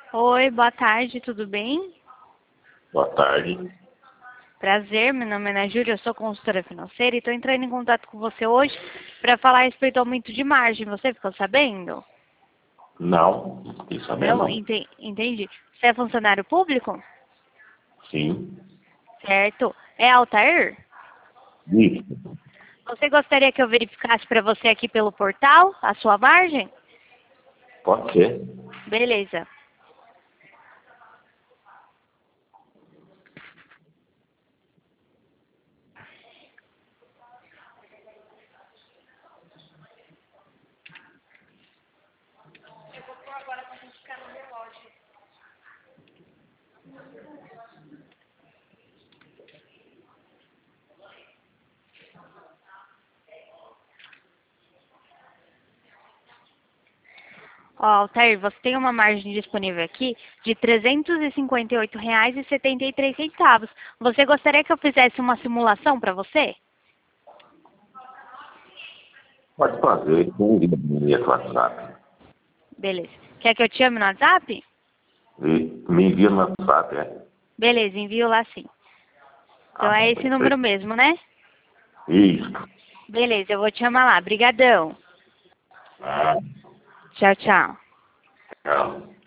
Oi, boa tarde, tudo bem? Boa tarde. Prazer, meu nome é Ana Júlia, eu sou consultora financeira e estou entrando em contato com você hoje para falar a respeito do aumento de margem. Você ficou sabendo? Não, não fiquei sabendo Não? não. Entendi. Você é funcionário público? Sim. Certo. É Altair? Isso. Você gostaria que eu verificasse para você aqui pelo portal a sua margem? Pode ser. Beleza. Ó, Altair, você tem uma margem disponível aqui de R$ 358,73. Você gostaria que eu fizesse uma simulação para você? Pode fazer. Me envia no WhatsApp. Beleza. Quer que eu te chame no WhatsApp? Me envia no WhatsApp, é? Beleza, envio lá sim. Tá Então é bom. esse número mesmo, né? Isso. Beleza, eu vou te chamar lá. Brigadão. Ah, Tchau, tchau. tchau.